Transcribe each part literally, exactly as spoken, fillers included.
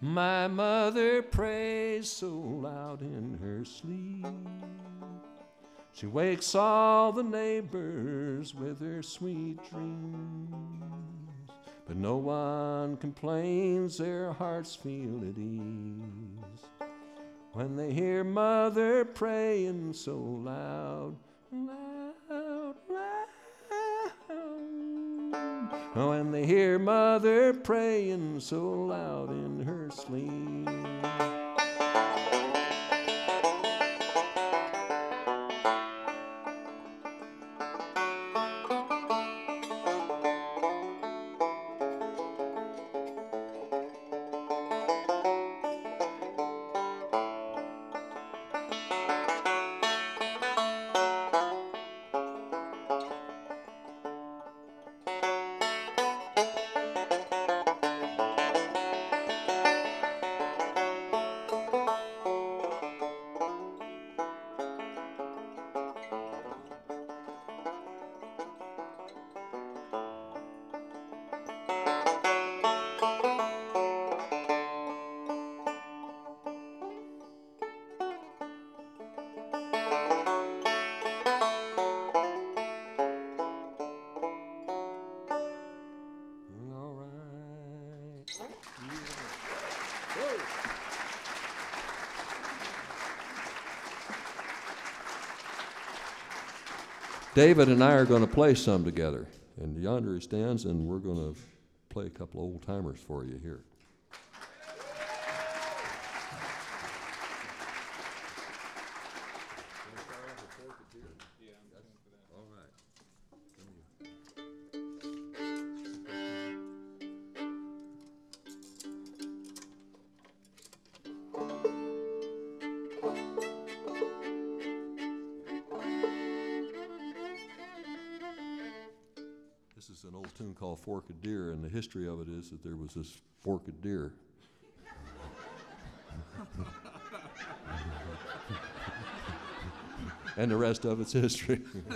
My mother prays so loud in her sleep. She wakes all the neighbors with her sweet dreams. But no one complains, their hearts feel at ease when they hear mother praying so loud, loud, loud. When they hear mother praying so loud in her sleep. David and I are going to play some together. And yonder he stands, and we're going to play a couple of old timers for you here. This is an old tune called Forked Deer, and the history of it is that there was this forked deer. And the rest of it's history. So,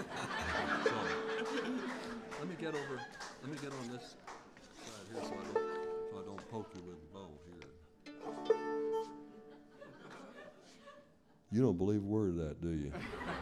let me get over, let me get on this side here so I don't, so I don't poke you with the bow here. You don't believe a word of that, do you?